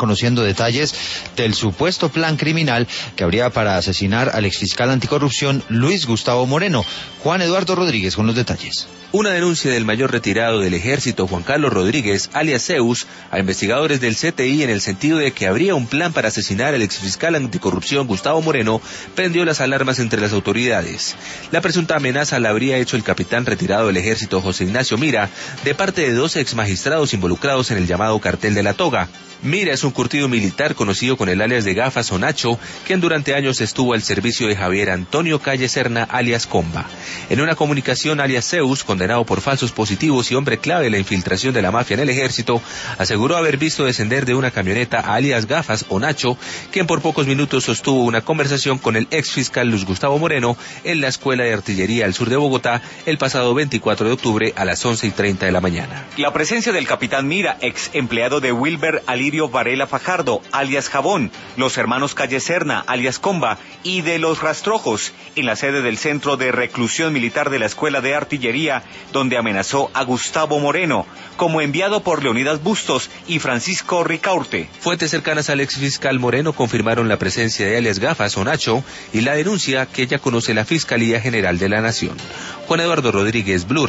conociendo detalles del supuesto plan criminal que habría para asesinar al exfiscal anticorrupción Luis Gustavo Moreno. Juan Eduardo Rodríguez con los detalles. Una denuncia del mayor retirado del ejército, Juan Carlos Rodríguez, alias Zeus, a investigadores del CTI en el sentido de que habría un plan para asesinar al exfiscal anticorrupción Gustavo Moreno, prendió las alarmas entre las autoridades. La presunta amenaza la habría hecho el capitán retirado del ejército José Ignacio Mira, de parte de 2 exmagistrados involucrados en el llamado Cartel de la Toga. Mira es un curtido militar conocido con el alias de Gafas o Nacho, quien durante años estuvo al servicio de Javier Antonio Calle Serna, alias Comba. En una comunicación, alias Zeus, condenado por falsos positivos y hombre clave en la infiltración de la mafia en el ejército, aseguró haber visto descender de una camioneta a alias Gafas o Nacho, quien por pocos minutos sostuvo una conversación con el ex fiscal Luis Gustavo Moreno en la Escuela de Artillería al sur de Bogotá el pasado 24 de octubre a las 11:30 de la mañana. La presencia del capitán Mira, ex empleado de Wilber Alirio Varela Fajardo, alias Jabón, los hermanos Calle Serna, alias Comba, y de los Rastrojos, en la sede del Centro de Reclusión Militar de la Escuela de Artillería, donde amenazó a Gustavo Moreno, como enviado por Leonidas Bustos y Francisco Ricaurte. Fuentes cercanas al exfiscal Moreno confirmaron la presencia de alias Gafas o Nacho y la denuncia que ya conoce la Fiscalía General de la Nación. Juan Eduardo Rodríguez, Blue.